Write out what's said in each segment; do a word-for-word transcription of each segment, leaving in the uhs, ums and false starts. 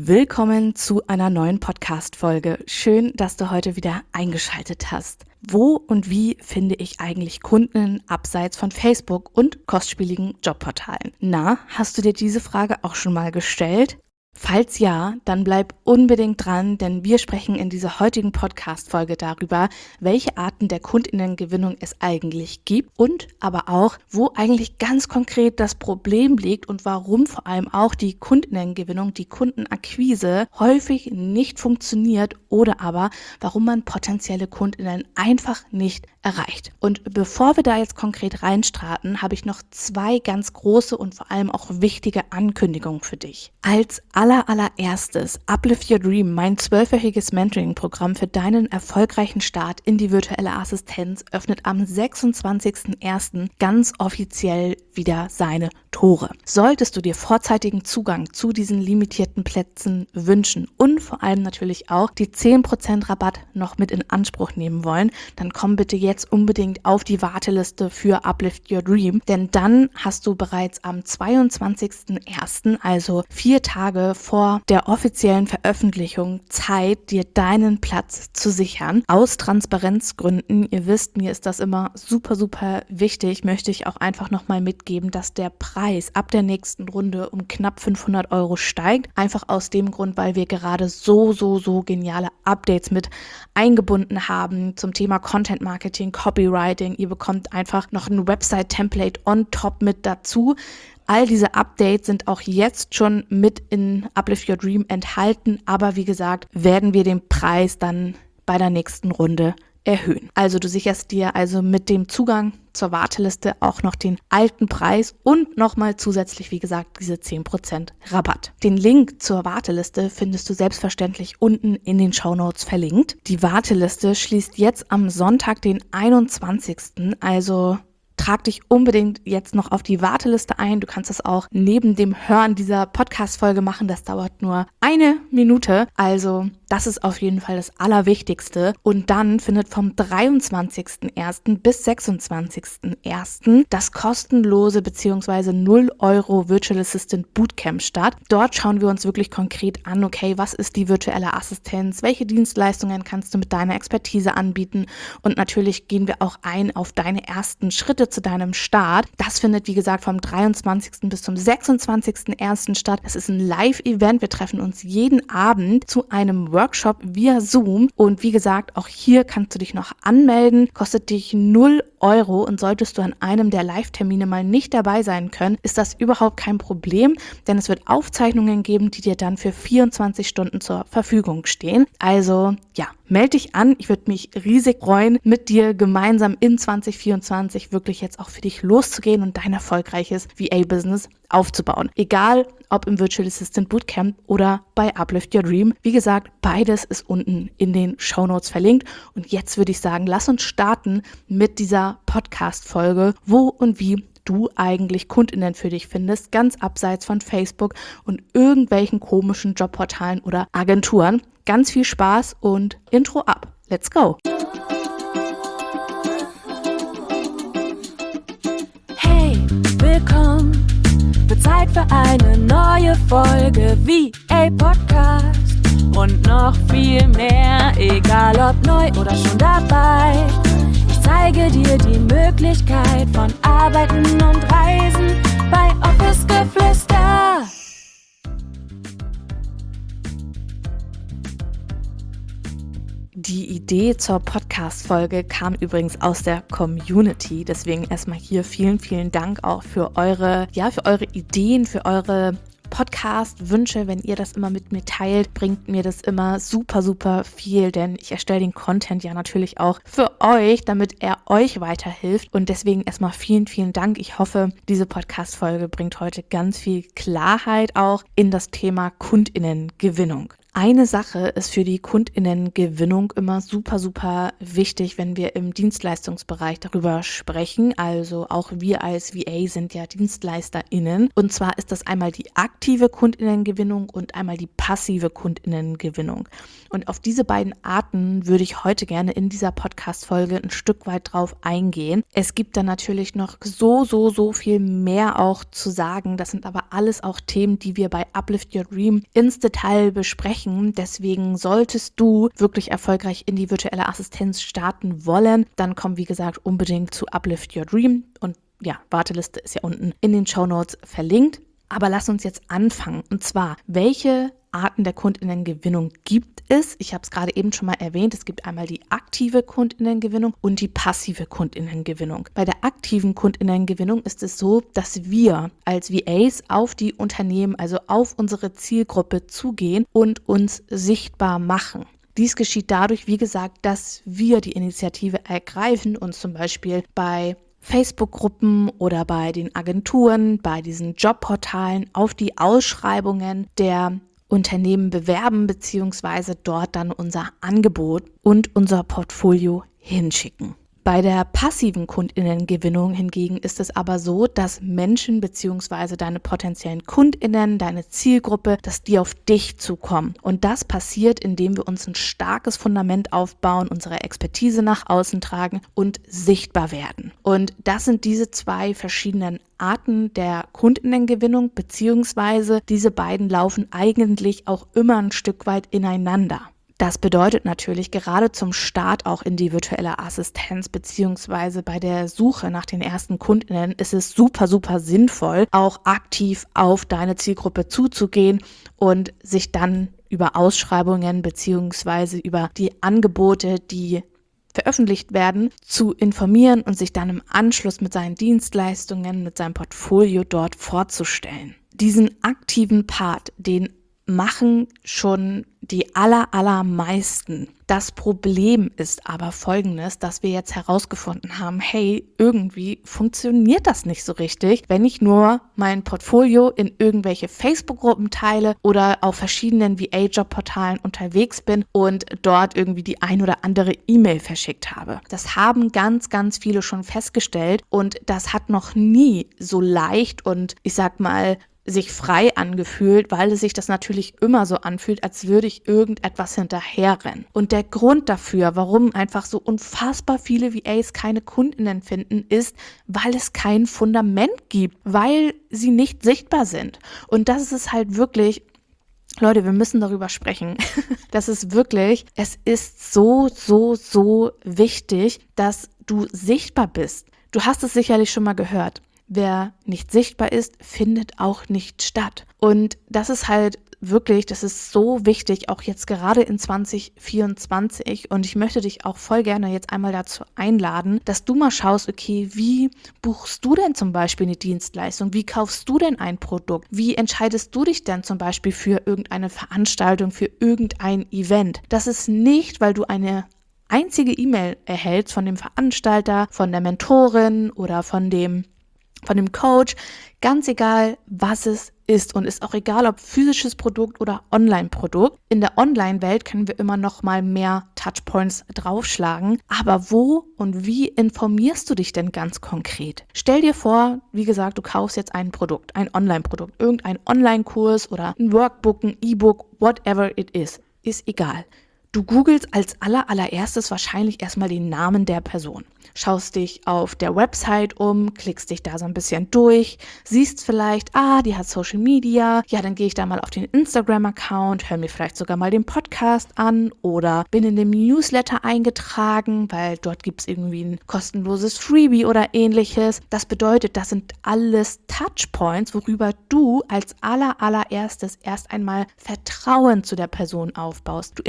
Willkommen zu einer neuen Podcast-Folge. Schön, dass du heute wieder eingeschaltet hast. Wo und wie finde ich eigentlich Kunden abseits von Facebook und kostspieligen Jobportalen? Na, hast du dir diese Frage auch schon mal gestellt? Falls ja, dann bleib unbedingt dran, denn wir sprechen in dieser heutigen Podcast-Folge darüber, welche Arten der Kundinnengewinnung es eigentlich gibt und aber auch, wo eigentlich ganz konkret das Problem liegt und warum vor allem auch die Kundinnengewinnung, die Kundenakquise häufig nicht funktioniert oder aber warum man potenzielle Kundinnen einfach nicht erreicht. Und bevor wir da jetzt konkret reinstarten, habe ich noch zwei ganz große und vor allem auch wichtige Ankündigungen für dich. Als aller allererstes Uplift Your Dream, mein zwölfwöchiges Mentoring-Programm für deinen erfolgreichen Start in die virtuelle Assistenz, öffnet am sechsundzwanzigsten ersten ganz offiziell wieder seine Tore. Solltest du dir vorzeitigen Zugang zu diesen limitierten Plätzen wünschen und vor allem natürlich auch die zehn Prozent Rabatt noch mit in Anspruch nehmen wollen, dann komm bitte jetzt unbedingt auf die Warteliste für Uplift Your Dream, denn dann hast du bereits am zweiundzwanzigsten ersten, also vier Tage vor der offiziellen Veröffentlichung, Zeit, dir deinen Platz zu sichern. Aus Transparenzgründen, ihr wisst, mir ist das immer super, super wichtig, möchte ich auch einfach nochmal mitgeben, dass der Preis ab der nächsten Runde um knapp fünfhundert Euro steigt. Einfach aus dem Grund, weil wir gerade so, so, so geniale Updates mit eingebunden haben zum Thema Content Marketing, Copywriting. Ihr bekommt einfach noch ein Website-Template on top mit dazu. All diese Updates sind auch jetzt schon mit in Uplift Your Dream enthalten, aber wie gesagt, werden wir den Preis dann bei der nächsten Runde erhöhen. Also du sicherst dir also mit dem Zugang zur Warteliste auch noch den alten Preis und nochmal zusätzlich, wie gesagt, diese zehn Prozent Rabatt. Den Link zur Warteliste findest du selbstverständlich unten in den Shownotes verlinkt. Die Warteliste schließt jetzt am Sonntag, den einundzwanzigsten Also trag dich unbedingt jetzt noch auf die Warteliste ein. Du kannst das auch neben dem Hören dieser Podcast-Folge machen. Das dauert nur eine Minute. Also das ist auf jeden Fall das Allerwichtigste. Und dann findet vom dreiundzwanzigsten ersten bis sechsundzwanzigsten ersten das kostenlose bzw. null Euro Virtual Assistant Bootcamp statt. Dort schauen wir uns wirklich konkret an, okay, was ist die virtuelle Assistenz? Welche Dienstleistungen kannst du mit deiner Expertise anbieten? Und natürlich gehen wir auch ein auf deine ersten Schritte zu deinem Start. Das findet, wie gesagt, vom dreiundzwanzigsten bis zum sechsundzwanzigsten ersten statt. Es ist ein Live-Event. Wir treffen uns jeden Abend zu einem Workshop via Zoom. Und wie gesagt, auch hier kannst du dich noch anmelden. Kostet dich null Euro. Und solltest du an einem der Live-Termine mal nicht dabei sein können, ist das überhaupt kein Problem, denn es wird Aufzeichnungen geben, die dir dann für vierundzwanzig Stunden zur Verfügung stehen. Also ja, melde dich an. Ich würde mich riesig freuen, mit dir gemeinsam in zwanzig vierundzwanzig wirklich jetzt auch für dich loszugehen und dein erfolgreiches V A-Business aufzubauen. Egal, ob im Virtual Assistant Bootcamp oder bei Uplift Your Dream. Wie gesagt, beides ist unten in den Shownotes verlinkt. Und jetzt würde ich sagen, lass uns starten mit dieser Podcast-Folge, wo und wie du eigentlich Kundinnen für dich findest, ganz abseits von Facebook und irgendwelchen komischen Jobportalen oder Agenturen. Ganz viel Spaß und Intro ab. Let's go! Hey, willkommen! Wird Zeit für eine neue Folge V A Podcast und noch viel mehr, egal ob neu oder schon dabei. Ich zeige dir die Möglichkeit von Arbeiten und Reisen bei Office Geflüster. Die Idee zur Podcast-Folge kam übrigens aus der Community, deswegen erstmal hier vielen, vielen Dank auch für eure, ja, für eure Ideen, für eure Podcast-Wünsche. Wenn ihr das immer mit mir teilt, bringt mir das immer super, super viel, denn ich erstelle den Content ja natürlich auch für euch, damit er euch weiterhilft und deswegen erstmal vielen, vielen Dank. Ich hoffe, diese Podcast-Folge bringt heute ganz viel Klarheit auch in das Thema KundInnengewinnung. Eine Sache ist für die KundInnengewinnung immer super, super wichtig, wenn wir im Dienstleistungsbereich darüber sprechen. Also auch wir als V A sind ja DienstleisterInnen. Und zwar ist das einmal die aktive KundInnengewinnung und einmal die passive KundInnengewinnung. Und auf diese beiden Arten würde ich heute gerne in dieser Podcast-Folge ein Stück weit drauf eingehen. Es gibt da natürlich noch so, so, so viel mehr auch zu sagen. Das sind aber alles auch Themen, die wir bei Uplift Your Dream ins Detail besprechen. Deswegen solltest du wirklich erfolgreich in die virtuelle Assistenz starten wollen, dann komm wie gesagt unbedingt zu Uplift Your Dream und ja, Warteliste ist ja unten in den Shownotes verlinkt. Aber lass uns jetzt anfangen und zwar, welche Arten der KundInnengewinnung gibt es? Ich habe es gerade eben schon mal erwähnt, es gibt einmal die aktive KundInnengewinnung und die passive KundInnengewinnung. Bei der aktiven KundInnengewinnung ist es so, dass wir als V As auf die Unternehmen, also auf unsere Zielgruppe zugehen und uns sichtbar machen. Dies geschieht dadurch, wie gesagt, dass wir die Initiative ergreifen und zum Beispiel bei Facebook-Gruppen oder bei den Agenturen, bei diesen Jobportalen auf die Ausschreibungen der Unternehmen bewerben bzw. dort dann unser Angebot und unser Portfolio hinschicken. Bei der passiven KundInnengewinnung hingegen ist es aber so, dass Menschen bzw. deine potenziellen KundInnen, deine Zielgruppe, dass die auf dich zukommen. Und das passiert, indem wir uns ein starkes Fundament aufbauen, unsere Expertise nach außen tragen und sichtbar werden. Und das sind diese zwei verschiedenen Arten der KundInnengewinnung, beziehungsweise diese beiden laufen eigentlich auch immer ein Stück weit ineinander. Das bedeutet natürlich gerade zum Start auch in die virtuelle Assistenz beziehungsweise bei der Suche nach den ersten KundInnen ist es super, super sinnvoll, auch aktiv auf deine Zielgruppe zuzugehen und sich dann über Ausschreibungen beziehungsweise über die Angebote, die veröffentlicht werden, zu informieren und sich dann im Anschluss mit seinen Dienstleistungen, mit seinem Portfolio dort vorzustellen. Diesen aktiven Part, den machen schon die aller, allermeisten. Das Problem ist aber folgendes, dass wir jetzt herausgefunden haben, hey, irgendwie funktioniert das nicht so richtig, wenn ich nur mein Portfolio in irgendwelche Facebook-Gruppen teile oder auf verschiedenen V A-Jobportalen unterwegs bin und dort irgendwie die ein oder andere E-Mail verschickt habe. Das haben ganz, ganz viele schon festgestellt und das hat noch nie so leicht und ich sag mal, sich frei angefühlt, weil es sich das natürlich immer so anfühlt, als würde ich irgendetwas hinterherrennen. Und der Grund dafür, warum einfach so unfassbar viele V As keine KundInnen finden, ist, weil es kein Fundament gibt, weil sie nicht sichtbar sind. Und das ist halt wirklich, Leute, wir müssen darüber sprechen. Das ist wirklich, es ist so, so, so wichtig, dass du sichtbar bist. Du hast es sicherlich schon mal gehört. Wer nicht sichtbar ist, findet auch nicht statt. Und das ist halt wirklich, das ist so wichtig, auch jetzt gerade in zwanzig vierundzwanzig. Und ich möchte dich auch voll gerne jetzt einmal dazu einladen, dass du mal schaust, okay, wie buchst du denn zum Beispiel eine Dienstleistung? Wie kaufst du denn ein Produkt? Wie entscheidest du dich denn zum Beispiel für irgendeine Veranstaltung, für irgendein Event? Das ist nicht, weil du eine einzige E-Mail erhältst von dem Veranstalter, von der Mentorin oder von dem von dem Coach, ganz egal, was es ist und ist auch egal, ob physisches Produkt oder Online-Produkt. In der Online-Welt können wir immer noch mal mehr Touchpoints draufschlagen. Aber wo und wie informierst du dich denn ganz konkret? Stell dir vor, wie gesagt, du kaufst jetzt ein Produkt, ein Online-Produkt, irgendein Online-Kurs oder ein Workbook, ein E-Book, whatever it is, ist egal. Du googelst als aller, allererstes wahrscheinlich erstmal den Namen der Person. Schaust dich auf der Website um, klickst dich da so ein bisschen durch, siehst vielleicht, ah, die hat Social Media, ja, dann gehe ich da mal auf den Instagram-Account, höre mir vielleicht sogar mal den Podcast an oder bin in dem Newsletter eingetragen, weil dort gibt es irgendwie ein kostenloses Freebie oder ähnliches. Das bedeutet, das sind alles Touchpoints, worüber du als aller, allererstes erst einmal Vertrauen zu der Person aufbaust. Du informierst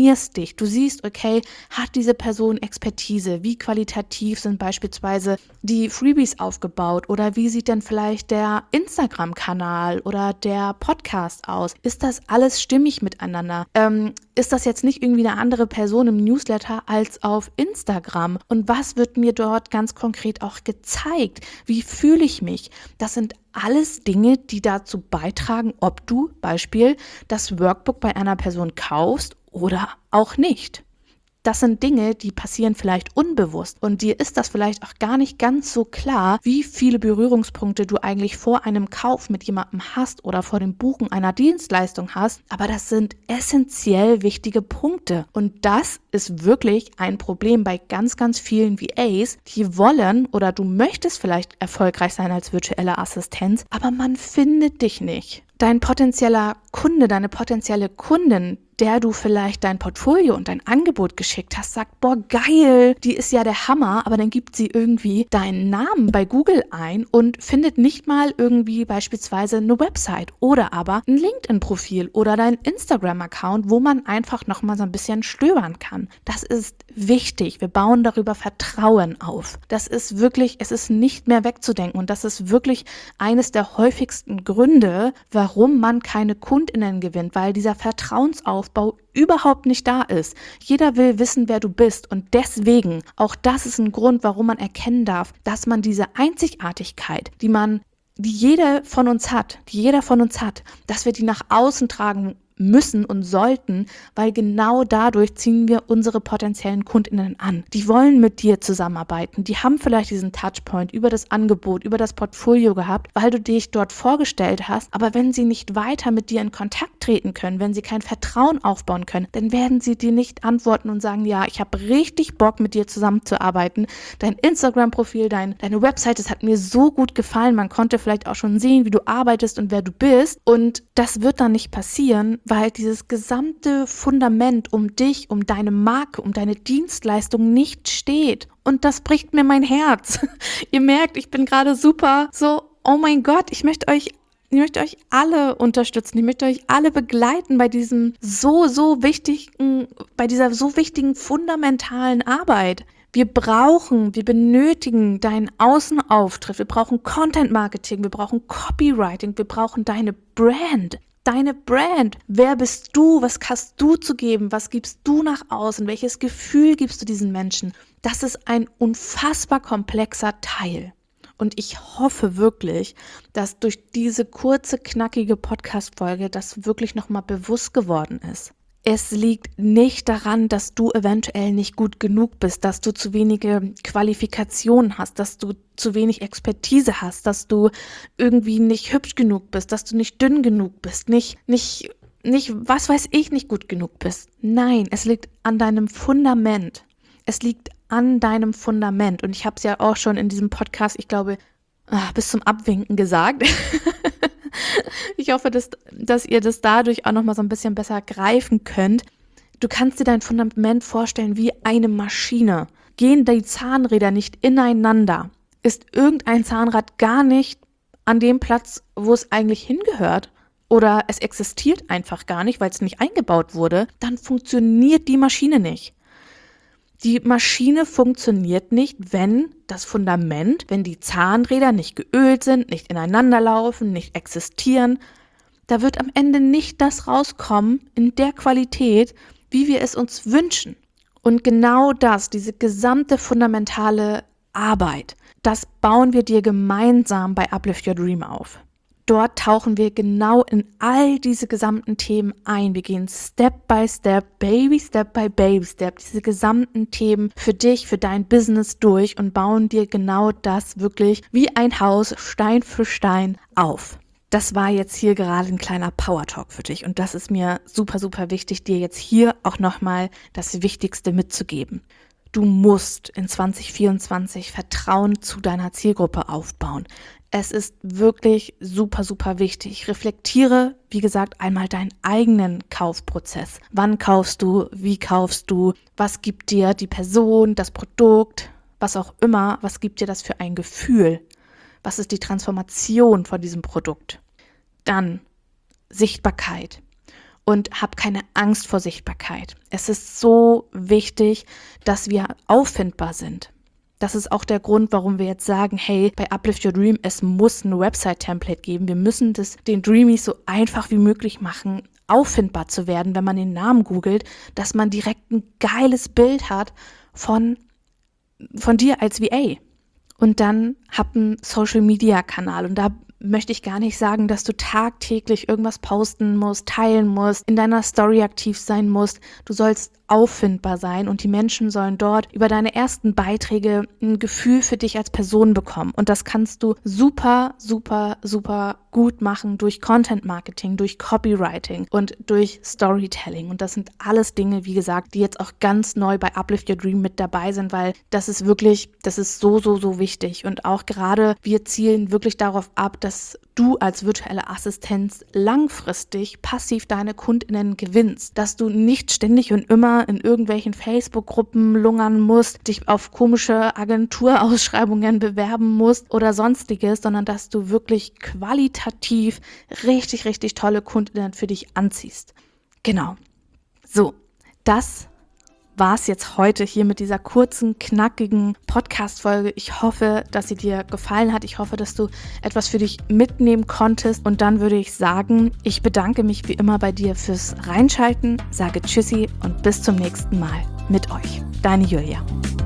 informierst dich. Du siehst, okay, hat diese Person Expertise? Wie qualitativ sind beispielsweise die Freebies aufgebaut? Oder wie sieht denn vielleicht der Instagram-Kanal oder der Podcast aus? Ist das alles stimmig miteinander? Ähm, ist das jetzt nicht irgendwie eine andere Person im Newsletter als auf Instagram? Und was wird mir dort ganz konkret auch gezeigt? Wie fühle ich mich? Das sind alles Dinge, die dazu beitragen, ob du, Beispiel, das Workbook bei einer Person kaufst oder auch nicht. Das sind Dinge, die passieren vielleicht unbewusst und dir ist das vielleicht auch gar nicht ganz so klar, wie viele Berührungspunkte du eigentlich vor einem Kauf mit jemandem hast oder vor dem Buchen einer Dienstleistung hast, aber das sind essentiell wichtige Punkte und das ist wirklich ein Problem bei ganz, ganz vielen V As, die wollen oder du möchtest vielleicht erfolgreich sein als virtuelle Assistenz, aber man findet dich nicht. Dein potenzieller Kunde, deine potenzielle Kundin, der du vielleicht dein Portfolio und dein Angebot geschickt hast, sagt, boah, geil, die ist ja der Hammer, aber dann gibt sie irgendwie deinen Namen bei Google ein und findet nicht mal irgendwie beispielsweise eine Website oder aber ein LinkedIn-Profil oder dein Instagram-Account, wo man einfach nochmal so ein bisschen stöbern kann. Das ist wichtig. Wir bauen darüber Vertrauen auf. Das ist wirklich, es ist nicht mehr wegzudenken und das ist wirklich eines der häufigsten Gründe, warum man keine KundInnen gewinnt, weil dieser Vertrauensaufbau überhaupt nicht da ist. Jeder will wissen, wer du bist und deswegen, auch das ist ein Grund, warum man erkennen darf, dass man diese Einzigartigkeit, die man, die jeder von uns hat, die jeder von uns hat, dass wir die nach außen tragen müssen und sollten, weil genau dadurch ziehen wir unsere potenziellen KundInnen an. Die wollen mit dir zusammenarbeiten. Die haben vielleicht diesen Touchpoint über das Angebot, über das Portfolio gehabt, weil du dich dort vorgestellt hast. Aber wenn sie nicht weiter mit dir in Kontakt treten können, wenn sie kein Vertrauen aufbauen können, dann werden sie dir nicht antworten und sagen, ja, ich habe richtig Bock, mit dir zusammenzuarbeiten. Dein Instagram-Profil, dein, deine Website, das hat mir so gut gefallen. Man konnte vielleicht auch schon sehen, wie du arbeitest und wer du bist. Und das wird dann nicht passieren, weil dieses gesamte Fundament um dich, um deine Marke, um deine Dienstleistung nicht steht. Und das bricht mir mein Herz. Ihr merkt, ich bin gerade super so, oh mein Gott, ich möchte euch Ich möchte euch alle unterstützen, ich möchte euch alle begleiten bei diesem so, so wichtigen, bei dieser so wichtigen fundamentalen Arbeit. Wir brauchen, wir benötigen deinen Außenauftritt, wir brauchen Content Marketing, wir brauchen Copywriting, wir brauchen deine Brand. Deine Brand. Wer bist du? Was hast du zu geben? Was gibst du nach außen? Welches Gefühl gibst du diesen Menschen? Das ist ein unfassbar komplexer Teil. Und ich hoffe wirklich, dass durch diese kurze, knackige Podcast-Folge das wirklich nochmal bewusst geworden ist. Es liegt nicht daran, dass du eventuell nicht gut genug bist, dass du zu wenige Qualifikationen hast, dass du zu wenig Expertise hast, dass du irgendwie nicht hübsch genug bist, dass du nicht dünn genug bist, nicht, nicht, nicht, was weiß ich, nicht gut genug bist. Nein, es liegt an deinem Fundament. Es liegt an deinem Fundament. Und ich habe es ja auch schon in diesem Podcast, ich glaube, bis zum Abwinken gesagt. Ich hoffe, dass, dass ihr das dadurch auch nochmal so ein bisschen besser greifen könnt. Du kannst dir dein Fundament vorstellen wie eine Maschine. Gehen die Zahnräder nicht ineinander? Ist irgendein Zahnrad gar nicht an dem Platz, wo es eigentlich hingehört? Oder es existiert einfach gar nicht, weil es nicht eingebaut wurde? Dann funktioniert die Maschine nicht. Die Maschine funktioniert nicht, wenn das Fundament, wenn die Zahnräder nicht geölt sind, nicht ineinander laufen, nicht existieren. Da wird am Ende nicht das rauskommen in der Qualität, wie wir es uns wünschen. Und genau das, diese gesamte fundamentale Arbeit, das bauen wir dir gemeinsam bei Uplift Your Dream auf. Dort tauchen wir genau in all diese gesamten Themen ein. Wir gehen Step by Step, Baby Step by Baby Step, diese gesamten Themen für dich, für dein Business durch und bauen dir genau das wirklich wie ein Haus Stein für Stein auf. Das war jetzt hier gerade ein kleiner Power Talk für dich und das ist mir super, super wichtig, dir jetzt hier auch nochmal das Wichtigste mitzugeben. Du musst in zwanzig vierundzwanzig Vertrauen zu deiner Zielgruppe aufbauen. Es ist wirklich super, super wichtig. Reflektiere, wie gesagt, einmal deinen eigenen Kaufprozess. Wann kaufst du? Wie kaufst du? Was gibt dir die Person, das Produkt, was auch immer? Was gibt dir das für ein Gefühl? Was ist die Transformation von diesem Produkt? Dann Sichtbarkeit. und hab keine Angst vor Sichtbarkeit. Es ist so wichtig, dass wir auffindbar sind. Das ist auch der Grund, warum wir jetzt sagen, hey, bei Uplift Your Dream, es muss ein Website-Template geben. Wir müssen das den Dreamies so einfach wie möglich machen, auffindbar zu werden, wenn man den Namen googelt, dass man direkt ein geiles Bild hat von, von dir als V A. Und dann hab einen Social-Media-Kanal und da möchte ich gar nicht sagen, dass du tagtäglich irgendwas posten musst, teilen musst, in deiner Story aktiv sein musst. Du sollst auffindbar sein und die Menschen sollen dort über deine ersten Beiträge ein Gefühl für dich als Person bekommen. Und das kannst du super, super, super gut machen durch Content Marketing, durch Copywriting und durch Storytelling. Und das sind alles Dinge, wie gesagt, die jetzt auch ganz neu bei Uplift Your Dream mit dabei sind, weil das ist wirklich, das ist so, so, so wichtig. Und auch gerade wir zielen wirklich darauf ab, dass du als virtuelle Assistenz langfristig passiv deine KundInnen gewinnst, dass du nicht ständig und immer in irgendwelchen Facebook-Gruppen lungern musst, dich auf komische Agenturausschreibungen bewerben musst oder sonstiges, sondern dass du wirklich qualitativ richtig, richtig tolle KundInnen für dich anziehst. Genau. So, das war es jetzt heute hier mit dieser kurzen, knackigen Podcast-Folge. Ich hoffe, dass sie dir gefallen hat. Ich hoffe, dass du etwas für dich mitnehmen konntest. Und dann würde ich sagen, ich bedanke mich wie immer bei dir fürs Reinschalten, sage Tschüssi und bis zum nächsten Mal mit euch. Deine Julia.